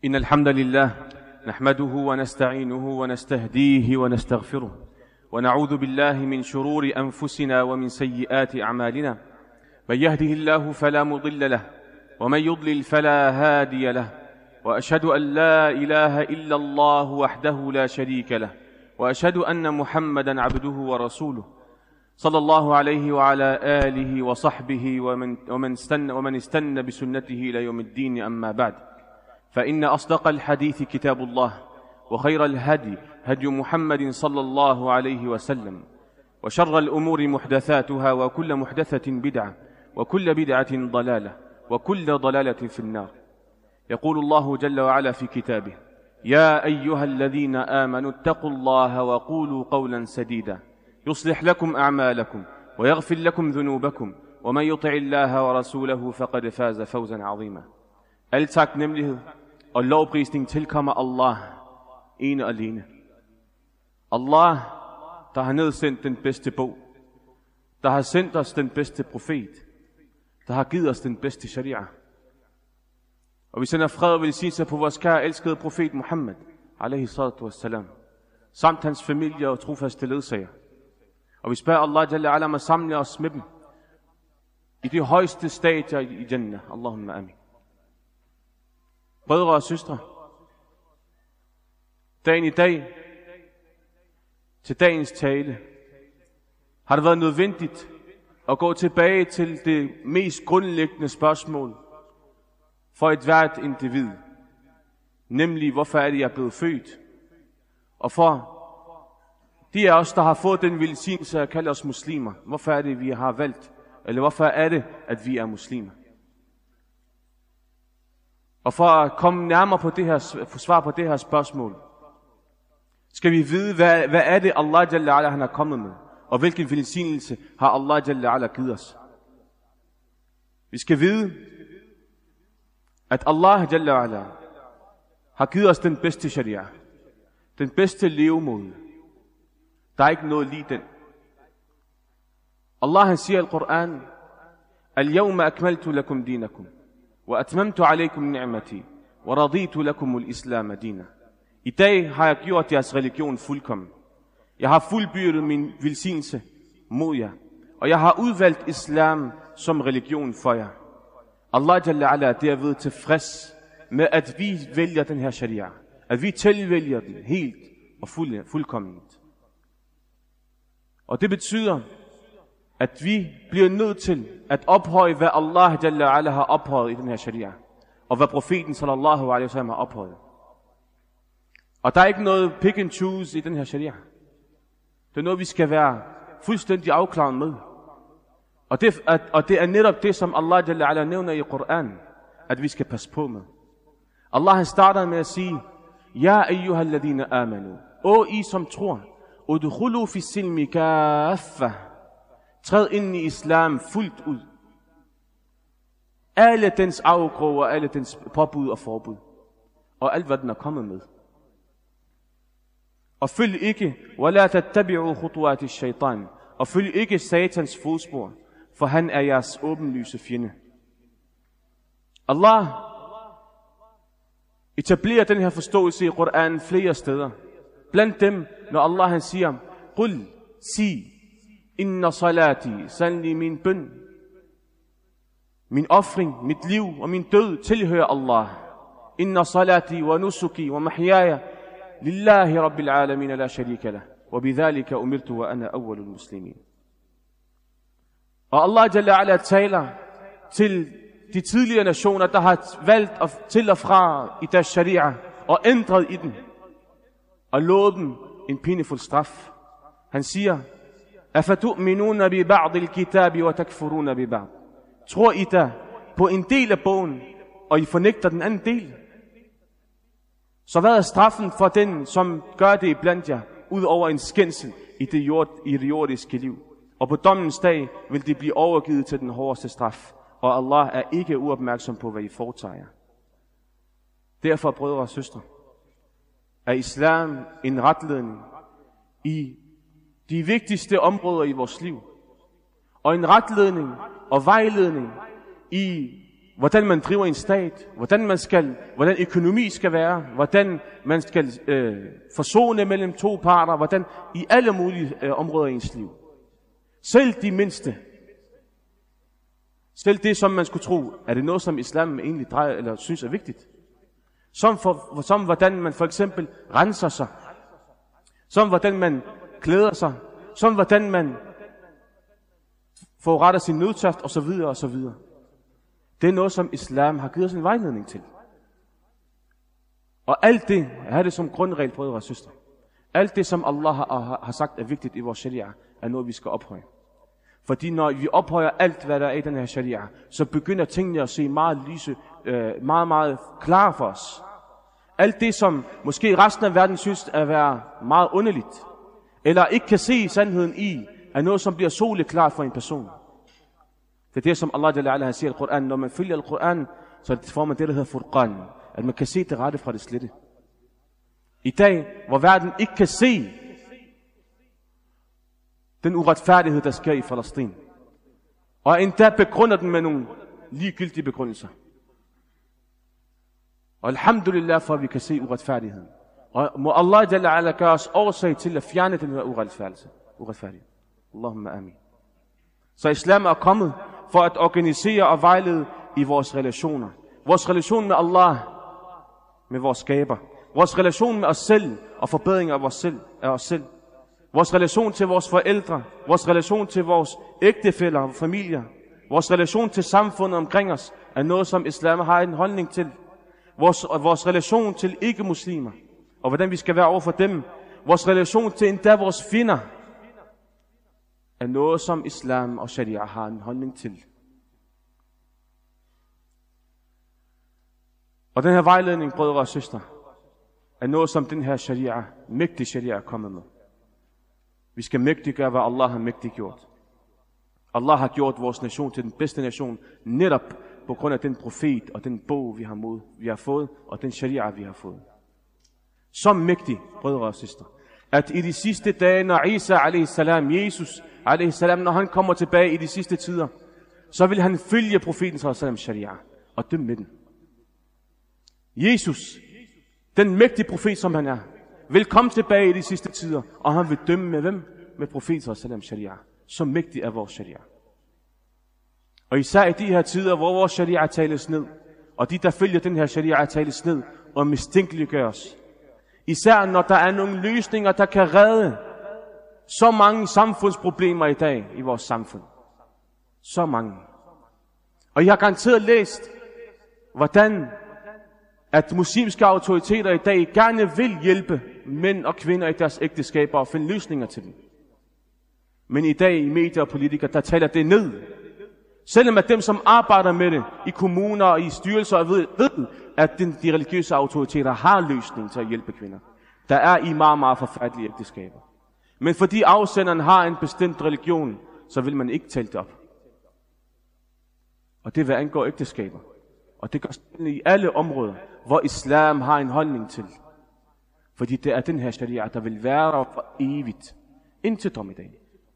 إن الحمد لله نحمده ونستعينه ونستهديه ونستغفره ونعوذ بالله من شرور أنفسنا ومن سيئات أعمالنا. من يهده الله فلا مضل له ومن يضلل فلا هادي له، وأشهد أن لا إله إلا الله وحده لا شريك له، وأشهد أن محمدا عبده ورسوله صلى الله عليه وعلى آله وصحبه ومن استنى بسنته إلى يوم الدين. أما بعد، فإن أصدق الحديث كتاب الله، وخير الهدي هدي محمد صلى الله عليه وسلم، وشر الأمور محدثاتها، وكل محدثة بدعة، وكل بدعة ضلالة، وكل ضلالة في النار. يقول الله جل وعلا في كتابه: يا أيها الذين آمنوا اتقوا الله وقولوا قولا سديدا يصلح لكم أعمالكم ويغفر لكم ذنوبكم ومن يطع الله ورسوله فقد فاز فوزا عظيما. Al taknemmelighed og lovprisning tilkommer Allah ene og alene. Allah, der har nedsendt den bedste bog, der har sendt os den bedste profet, der har givet os den bedste sharia. Og vi sender fred og velsignelse på vores kære elskede profet Muhammad alaihi salatu wassalam, samt hans familie og trofaste ledsager. Og vi spørger Allah jalla ala om at samle os med dem i de højeste stadier i Jannah. Allahumma amin. Brødre og søstre, dagen i dag, til dagens tale, har det været nødvendigt at gå tilbage til det mest grundlæggende spørgsmål for et hvert individ, nemlig hvorfor er det, jeg er blevet født? Og for de af os, der har fået den velsignelse at kalde os muslimer, hvorfor er det, vi har valgt, eller hvorfor er det, at vi er muslimer? Og for at komme nærmere på det her, svar på det her spørgsmål, skal vi vide, hvad er det, Allah Jalla Ala han har kommet med, og hvilken velsignelse har Allah Jalla Ala givet os. Vi skal vide, at Allah Jalla Ala har givet os den bedste sharia, den bedste levemåde. Der er ikke noget lige den. Allah han siger i Al-Quran: Al-yawma akmaltu lakum dinakum, wa atmamtu alaykum ni'mati, wa raditu lakum al-islam dina. I dag har jeg gjort jeres religion fuldkommen. Jeg har fuldbyrdet min velsignelse mod jer, og jeg har udvalgt islam som religion for jer. Allah Jalla Ala er derved tilfreds med, at vi vælger den her sharia, at vi tilvælger den helt og fuldkomment. Og det betyder, at vi bliver nødt til at ophøje, hvad Allah Jalla Ala har ophøjet i den her sharia, og hvad profeten sallallahu alaihi wasallam har ophøjet. Og der er ikke noget pick and choose i den her sharia. Det er noget, vi skal være fuldstændig afklaret med. Og det er netop det, som Allah Jalla Ala nævner i Koran, at vi skal passe på med. Allah han starter med at sige: Ja ayyuhal ladina amanu, o I som tror, udkhulu fi silmi kaffa, træd ind i islam fuldt ud. Alle dens afgrå og alle dens påbud og forbud, og alt hvad den er kommet med. Og følg ikke, wala tattabi'u khutuwati shaytan, og følg ikke satans fodspor, for han er jeres åbenlyse fjende. Allah etablerer den her forståelse i Koranen flere steder. Blandt dem, når Allah han siger: Qul, sig, inna salati, sandelig min bøn, min ofring, mit liv og min død tilhører Allah. Inna salati wa nusuki wa mahyaya lillahi rabbil alamin la sharika lah, wa bidhalika umirtu wa ana awwalul muslimin. Og Allah Jalla Ala taler til de tidligere nationer, der har valgt til og fra i deres sharia og ændret i den, og lovet dem en pinefuld straf. Han siger: Afatu'minuna bi ba'd al-kitabi wa takfuruna bi ba'd. Tror I da på en del af bogen, og I fornægter den anden del? Så hvad er straffen for den, som gør det iblandt jer, ud over en skændsel i det jordiske liv? Og på dommens dag vil de blive overgivet til den hårdeste straf, og Allah er ikke uopmærksom på, hvad I foretager jer. Derfor, brødre og søstre, er islam en retledning i de vigtigste områder i vores liv, og en retledning og vejledning i hvordan man driver en stat, hvordan økonomi skal være, hvordan man skal forsone mellem to parter, hvordan i alle mulige områder i ens liv. Selv de mindste, selv det, som man skulle tro, er det noget, som islam egentlig drejer eller synes er vigtigt. Som hvordan man for eksempel renser sig, som hvordan man klæder sig, som hvordan man foruretter sin nødtørft osv. osv. Det er noget, som islam har givet os en vejledning til. Og alt det er det som grundregel, brødre og søstre. Alt det, som Allah har sagt er vigtigt i vores sharia, er noget, vi skal ophøje. Fordi når vi ophøjer alt, hvad der er i den her sharia, så begynder tingene at se meget, meget klare for os. Alt det, som måske resten af verden synes at være meget underligt, eller ikke kan se sandheden i, er noget, som bliver soleklart for en person. Det er det, som Allah siger i Koran. Når man følger Koran, så får man det, der hedder Furqan. At man kan se det rette fra det slette. I dag, hvor verden ikke kan se den uretfærdighed, der sker i Palæstina, og endda begrunder den med nogle ligegyldige begrundelser. Og alhamdulillah for, at vi kan se uretfærdigheden. Og må Allah gøre os årsag til at fjerne den her uretfærdighed. Allahumma amin. Så islam er kommet for at organisere og vejlede i vores relationer. Vores relation med Allah, med vores skaber. Vores relation med os selv og forbedring af os selv. Vores relation til vores forældre. Vores relation til vores ægtefæller og familier. Vores relation til samfundet omkring os er noget, som islam har en holdning til. Vores relation til ikke-muslimer og hvordan vi skal være over for dem. Vores relation til endda vores fjender er noget, som islam og sharia har en holdning til. Og den her vejledning, brødre og søstre, er noget, som den her mægtige sharia er kommet med. Vi skal mægtiggøre, hvad Allah har mægtiggjort. Allah har gjort vores nation til den bedste nation, netop på grund af den profet og den bog, vi har fået, og den sharia, vi har fået. Så mægtig, brødre og søstre, at i de sidste dage, når Isa Jesus når han kommer tilbage i de sidste tider, så vil han følge profetens sharia og dømme med den. Jesus, den mægtige profet, som han er, vil komme tilbage i de sidste tider, og han vil dømme med hvem? Med profetens sharia. Så mægtig er vores sharia. Og især i de her tider, hvor vores sharia tales ned, og de, der følger den her sharia, tales ned og mistænkeliggøres. Især når der er nogle løsninger, der kan redde så mange samfundsproblemer i dag i vores samfund. Så mange. Og jeg har garanteret læst, hvordan at muslimske autoriteter i dag gerne vil hjælpe mænd og kvinder i deres ægteskaber og finde løsninger til dem. Men i dag i medier og politikere, der taler det ned. Selvom at dem, som arbejder med det i kommuner og i styrelser, ved at de religiøse autoriteter har løsning til at hjælpe kvinder. Der er i meget, meget forfærdelige ægteskaber. Men fordi afsenderen har en bestemt religion, så vil man ikke tale det op. Og det vil angå ægteskaber. Og det gør i alle områder, hvor islam har en holdning til. Fordi det er den her sharia, der vil være der for evigt. Indtil dommedag.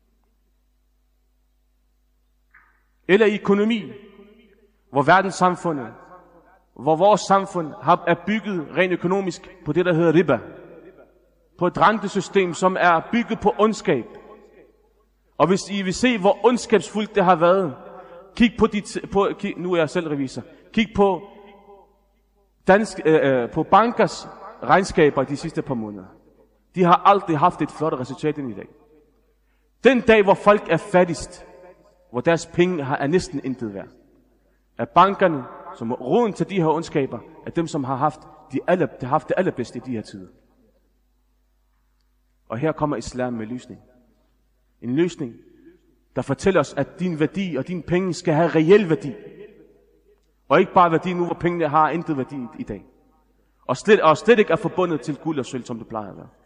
Eller i økonomi, hvor verdenssamfundet, hvor vores samfund er bygget rent økonomisk på det, der hedder riba. På et rentesystem, som er bygget på ondskab. Og hvis I vil se, hvor ondskabsfuldt det har været, kig på nu er jeg selv revisor, kig på på bankers regnskaber de sidste par måneder. De har aldrig haft et flot resultat end i dag. Den dag, hvor folk er fattigst, hvor deres penge er næsten intet værd, er bankerne, som er roden til de her ondskaber, er dem, som har haft det allerbedste i de her tider. Og her kommer islam med løsning. En løsning, der fortæller os, at din værdi og dine penge skal have reel værdi. Og ikke bare værdi nu, hvor pengene har intet værdi i dag. Og slet ikke er forbundet til guld og sølv, som det plejer at være.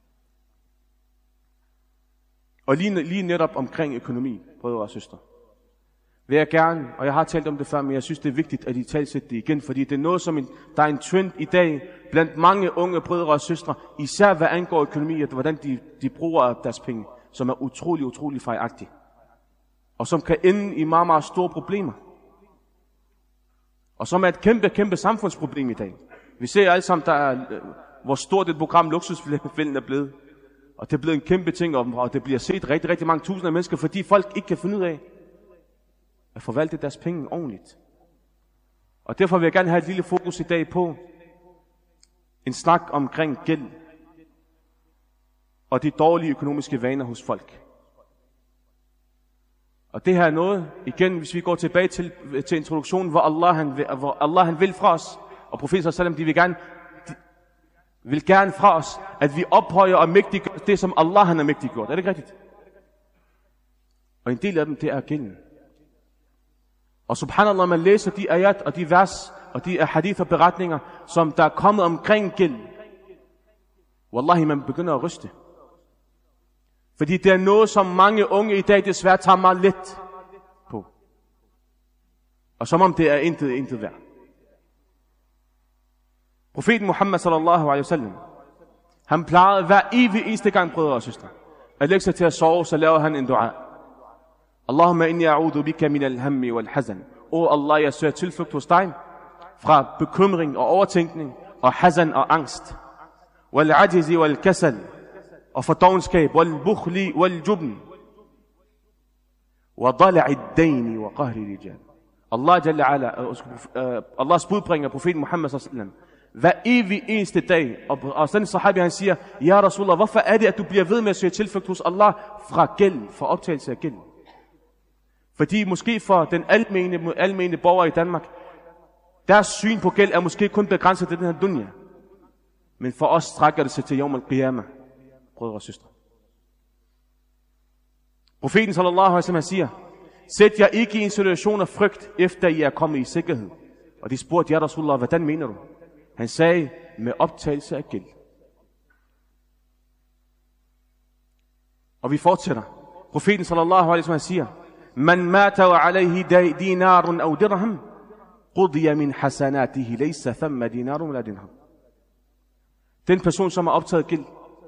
Og lige netop omkring økonomi, brødre og søstre, vil jeg gerne, og jeg har talt om det før, men jeg synes, det er vigtigt, at I talsætter det igen, fordi det er noget, som der er en trend i dag, blandt mange unge brødre og søstre, især hvad angår økonomi, at hvordan de bruger deres penge, som er utrolig fejlagtige, og som kan ende i meget, meget store problemer. Og som er et kæmpe, kæmpe samfundsproblem i dag. Vi ser alle sammen, hvor stort et program Luksusfælden er blevet. Og det er blevet en kæmpe ting, og det bliver set rigtig, rigtig mange tusinder af mennesker, fordi folk ikke kan finde ud af at forvalte deres penge ordentligt. Og derfor vil jeg gerne have et lille fokus i dag på en snak omkring gæld og de dårlige økonomiske vaner hos folk. Og det her er noget, igen, hvis vi går tilbage til introduktionen, hvor Allah han vil fra os, og profeten sallam, de vil gerne fra os, at vi ophøjer og mægtiggør det, som Allah han har mægtiggjort. Er det ikke rigtigt? Og en del af dem, det er gælden. Og subhanallah, man læser de ayat og de vers og de hadith og beretninger, som der er kommet omkring gæld. Wallahi, man begynder at ryste. Fordi det er noget, som mange unge i dag desværre tager meget let på. Og som om det er intet værd. Profeten Muhammad sallallahu alaihi wasallam, han plejede hver evig eneste gang, brødre og søstre, at lægge sig til at sove, så laver han en dua. Allahumma inni a'udhu bika min al-hammi wal-hazan. Allah, jeg søger tilflugt hos dig fra bekymring og overtænkning og hazan og angst. Wal-ajizi wal-kasal, og for dovenskab, wal-bukhli wal-jubn, wa dala'i ad-dayn wa qahri rijal. Allahs budbringer, profeten Muhammad sallallahu alaihi wasallam, hver evig eneste dag, og sådan en sahabi, han siger, ja Rasulullah, hvorfor er det, at du bliver ved med at søge tilflugt hos Allah fra gæld, fra optagelse af gæld? Fordi måske for den almene borger i Danmark, deres syn på gæld er måske kun begrænset til den her dunya. Men for os strækker det sig til Yawm al-Qiyamah, brødre og søstre. Profeten sallallahu alaihi wasallam siger, sæt jer ikke i en situation af frygt, efter I er kommet i sikkerhed. Og de spurgte, ja Rasulullah, hvordan mener du? Han sagde, med optagelse af gæld. Og vi fortsætter. Profeten sallallahu alaihi wasallam siger, man mata wa alayhi dinarun aw dirham, qudiya min hasanatihi, laysa thamma dinarun wala dirham. Den person, som har optaget gæld,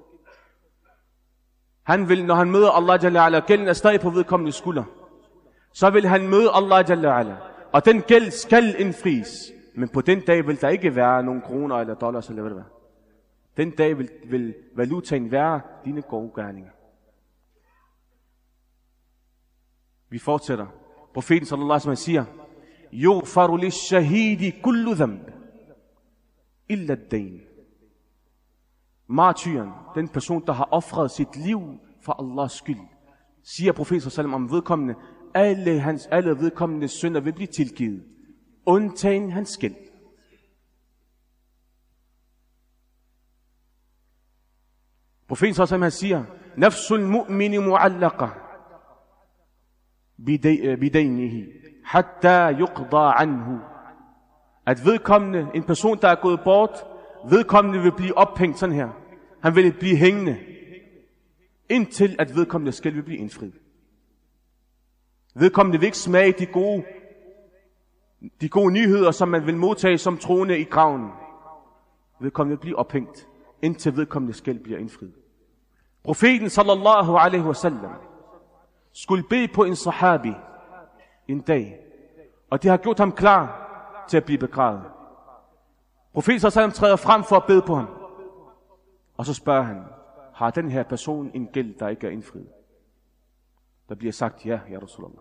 han vil, når han møder Allah Jalla ala, gælden er stadig på vedkommende skulder, så vil han møde Allah Jalla ala, og den gæld skal indfries. Men på den dag vil der ikke være nogen kroner eller dollars eller hvad det er. Den dag vil valutaen være dine gode gerninger. Vi fortsætter. Profeten sallallahu alaihi wasallam siger, yughfaru lish-shahidi kullu dhanb illa ad-dayn. Martyren, den person, der har ofret sit liv for Allahs skyld, siger profeten sallallahu alaihi wasallam om vedkommende, alle vedkommende synder vil blive tilgivet, undtagen hans gæld. Profeten sallallahu alaihi wasallam siger, nafsul mu'mini mu'allaqa bidaynihi hatta yuqda anhu. At vedkommende, en person der er gået bort, vedkommende vil blive ophængt sådan her. Han vil blive hængende, indtil at vedkommende skal vil blive indfriet. Vedkommende vil ikke smage de gode nyheder, som man vil modtage som troende i graven. Vedkommende vil blive ophængt, indtil vedkommende skal bliver indfriet. Profeten sallallahu alaihi wasallam skulle bede på en sahabi en dag, og de har gjort ham klar til at blive begravet. Profeten sallallahu alaihi wasallam træder frem for at bede på ham, og så spørger han, har den her person en gæld, der ikke er indfriet? Der bliver sagt, ja, ja Rasulullah.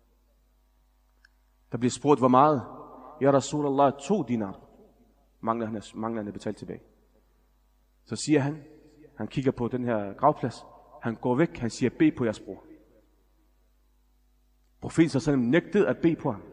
Der bliver spurgt, hvor meget? Ja Rasulullah, 2 dinar mangler han at betale tilbage. Så siger han kigger på den her gravplads, han går væk, han siger, bed på jeres bror. Profeten sallallahu alaihi wasallam nægtede at bede på ham.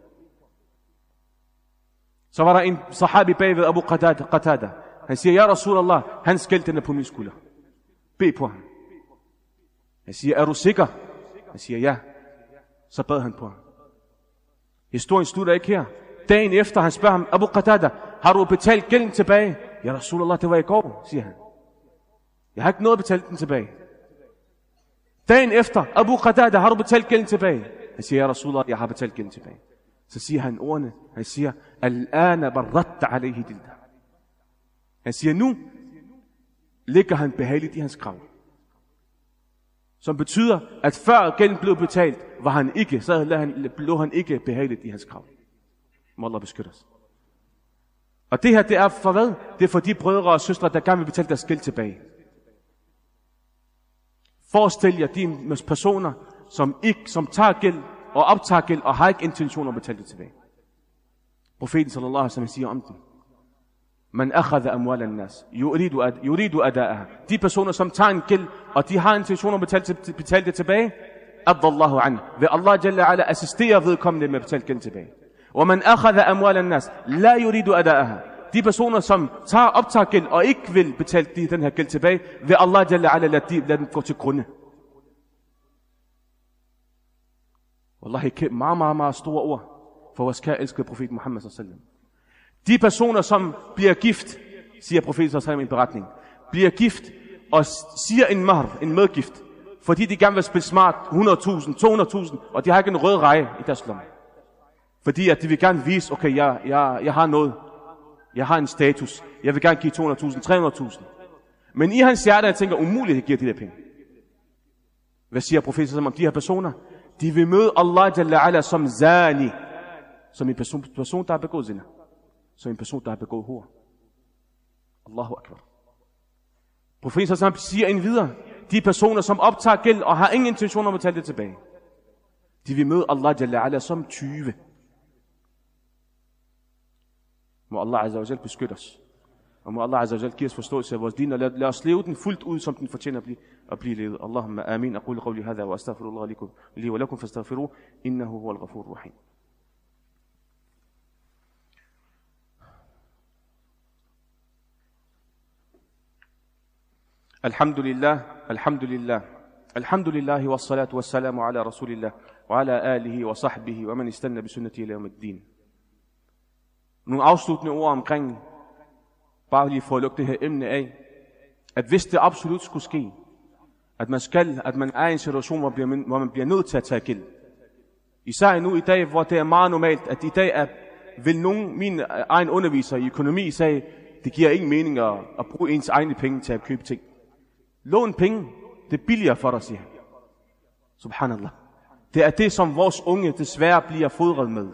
Så var der en sahabi bagved, Abu Qatada. Han siger, ja Rasulullah, hans gæld den er på min skulder. Bed på ham. Han siger, er du sikker? Han siger, ja. Så bad han på ham. Historien slutter ikke her. Dagen efter, han spørger ham, Abu Qatada, har du betalt gælden tilbage? Ja Rasulullah, det var i går, siger han. Jeg har ikke noget betalt den tilbage. Dagen efter, Abu Qatada, har du betalt gælden tilbage? Han siger, ja Rasulullah, jeg har betalt gælden tilbage. Så siger han ordene, han siger, al-ana barratta alayhi dilda. Han siger, nu ligger han behageligt i hans grav. Som betyder, at før gælden blev betalt, lå han ikke behageligt i hans grav. Må Allah beskytte os. Og det her, det er for hvad? Det er for de brødre og søstre, der gerne vil betale deres gæld tilbage. Forestil jer de personer, som tager gæld og optager gæld, og har ikke intention om at betale det tilbage. Profeten sallallahu alaihi wasallam siger om dem: Man akhadha amwal an-nas yuridu ada'aha. De personer, som tager en gæld, og de har intention om at betale det tilbage, adallahu an. Vil Allah jalla ala assistere vedkommende med at betale gæld tilbage. Og man akhadha amwal an-nas la yuridu ada'aha. De personer, som optager gæld og ikke vil betale den her gæld tilbage, vil Allah jalla ala lade dem gå til grunde. Wallahi, meget store ord for vores kære elskede profet Muhammad sallallahu alaihi wasallam. De personer, som bliver gift, siger profeten sallallahu alaihi wasallam i en beretning, bliver gift og siger en medgift, fordi de gerne vil spille smart 100.000, 200.000, og de har ikke en rød reje i deres lomme. Fordi at de vil gerne vise, okay, jeg har noget, jeg har en status, jeg vil gerne give 200.000, 300.000. Men i hans hjerte, jeg tænker, umuligt at give de der penge. Hvad siger profeten sallallahu alaihi wasallam om de her personer? De vil møde Allah jalla ala som zani, som en person, der har begået zina, som en person, der har begået hor. Allahu akbar. Profeten sallallahu alaihi wasallam siger en videre, de personer, som optager gæld og har ingen intention om at betale det tilbage, de vil møde Allah jalla ala som 20. Må Allah azza wa jal beskytte os. Og må Allah azza wa jal give os forståelse af vores din, og lad os leve den fuldt ud, som den fortjener at blive levet. Allahumma amin. Aqul qawli hadha wa astaghfirullah li wa lakum fastaghfiruhu innahu huwal ghafurur rahim. Alhamdulillah wassalatu wassalamu ala rasulillah wa ala alihi wa sahbihi wa man istanna bi sunnati ila yawmiddin. Nogle afsluttende ord omkring, bare lige for at lukke det her emne af, at hvis det absolut skulle ske, at man er i en situation, hvor man bliver nødt til at tage gæld. Især nu i dag, hvor det er meget normalt, at i dag min egen underviser i økonomi sagde, det giver ingen mening at bruge ens egne penge til at købe ting. Lån penge, det er billigere for dig, siger han. Subhanallah. Det er det, som vores unge desværre bliver fodret med.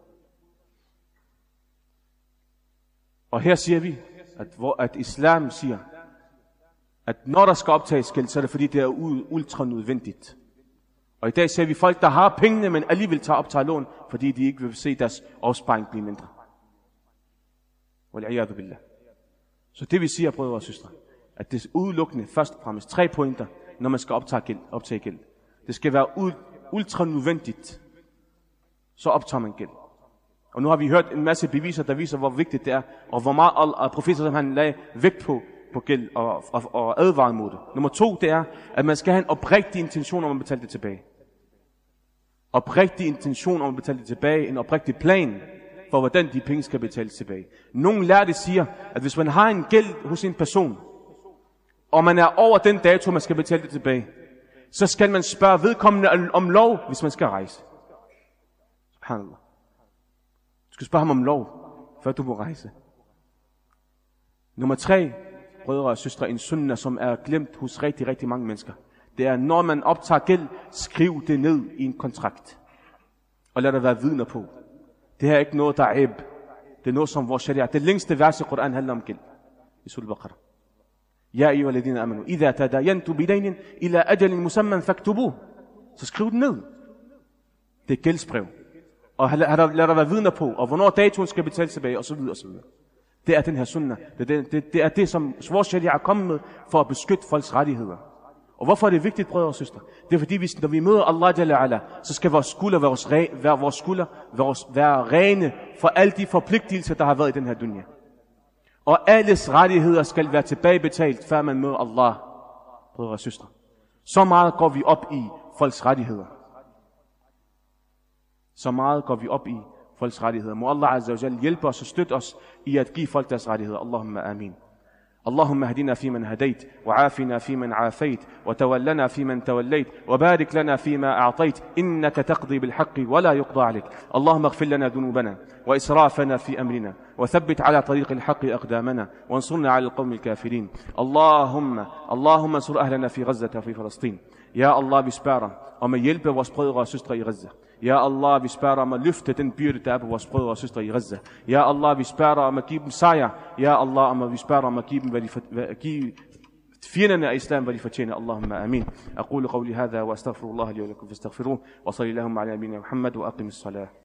Og her siger vi, at islam siger, at når der skal optages gæld, så er det fordi, det er ultra nødvendigt. Og i dag ser vi folk, der har pengene, men alligevel optager lån, fordi de ikke vil se deres opsparing blive mindre. Wal'iyadu billah. Så det vi siger, brødre og søstre, at det er udelukkende først og fremmest 3 pointer, når man skal optage gæld. Det skal være ultra nødvendigt, så optager man gæld. Og nu har vi hørt en masse beviser, der viser, hvor vigtigt det er, og hvor meget profeten han lagde vægt på gæld og advaret mod det. Nummer 2, det er, at man skal have en oprigtig intention om at betale det tilbage. Oprigtig intention om at betale det tilbage, en oprigtig plan for, hvordan de penge skal betales tilbage. Nogle lærte siger, at hvis man har en gæld hos en person, og man er over den dato, man skal betale det tilbage, så skal man spørge vedkommende om lov, hvis man skal rejse. Subhanallah. Du skal spørge ham om lov, før du må rejse. Nummer 3, brødre og søstre, en sunnah, som er glemt hos rigtig, rigtig mange mennesker. Det er, når man optager gæld, skriv det ned i en kontrakt. Og lad der være vidner på. Det her er ikke noget, der er æb. Det er noget, som vores sharia. Det længste vers i Koran handler om gæld. I Surah Al-Baqarah. Ja, ayyuha alladhina amanu, idha tadayantu bidaynin ila ajalin musamman faktubuh. Så skriv det ned. Det er gældsbrev. Og lad der være vidner på, og hvornår datoen skal betales tilbage, og så videre, og så videre. Det er den her sunnah. Det er det, som vores sharia er kommet med, for at beskytte folks rettigheder. Og hvorfor er det vigtigt, brødre og søstre? Det er fordi, når vi møder Allah jalla ala, så skal vores skuldre være rene for alle de forpligtelser, der har været i den her dunya. Og alles rettigheder skal være tilbagebetalt, før man møder Allah, brødre og søstre. Så meget går vi op i folks rettigheder. Så meget går vi op i folks rettigheder. Må Allah azza wa jal hjælpe os og støtte os i at give folk deres rettigheder. Allahumma amin. اللهم اهدنا فيمن هديت وعافنا فيمن عافيت وتولنا فيمن توليت وبارك لنا فيما أعطيت إنك تقضي بالحق ولا يقضى عليك اللهم اغفر لنا ذنوبنا وإسرافنا في أمرنا، وثبت على طريق الحق أقدامنا، وانصرنا على القوم الكافرين. اللهم انصر أهلنا في غزة وفي فلسطين. Ja Allah, vi spørger dig om at hjælpe vores brødre og søstre i Gaza. Ja Allah, vi spørger dig om at løfte den byrde, der er på vores brødre og søstre i Gaza. Ja Allah, vi spørger dig om at give dem sejr. Ja Allah, vi spørger dig om at give dem, give fjenderne af islam, hvad de fortjener. Allahumma amin. أقول قولي هذا وأستغفر الله لي ولكم فاستغفروه وصلي اللهم على نبينا محمد وأقم الصلاة.